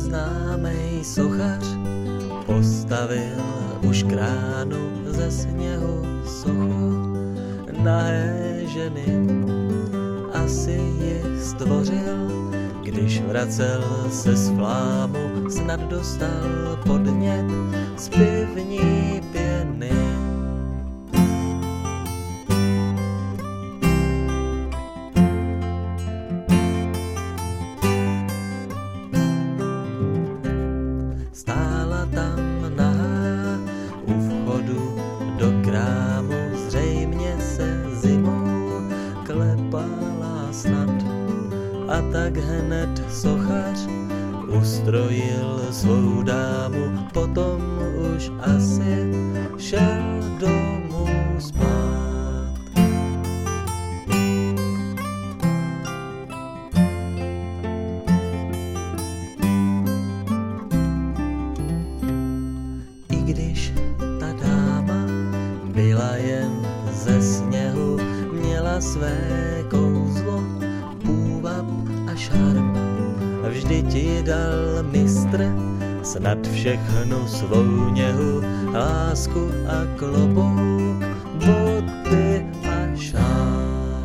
Neznámej sochař postavil už kránu ze sněhu sochu nahé ženy. Asi ji stvořil, když vracel se z flámu, snad dostal podnět z pivní pěny. Stála tam nahá u vchodu do krámu, zřejmě se zimou klepala snad. A tak hned sochař ustrojil svou dámu, potom už asi šel domů spát. I když ta dáma byla jen ze sněhu, měla své kouzlo, půvab a šarm. Vždy ti dal mistr snad všechnu svou něhu, lásku a klobouk, boty a šál.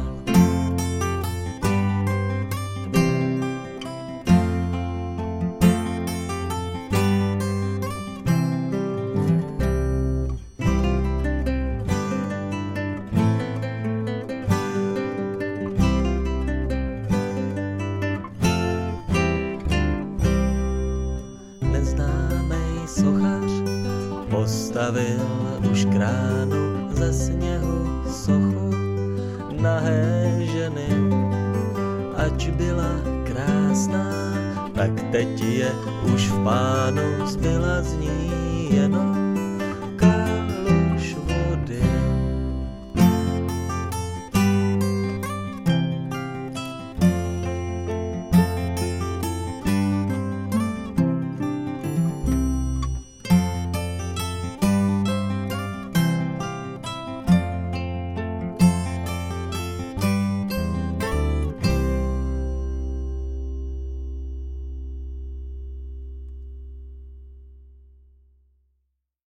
Neznámej sochař postavil už kránu ze sněhu sochu nahé ženy. Ač byla krásná, tak teď je už v pánu, zbyla z ní jenom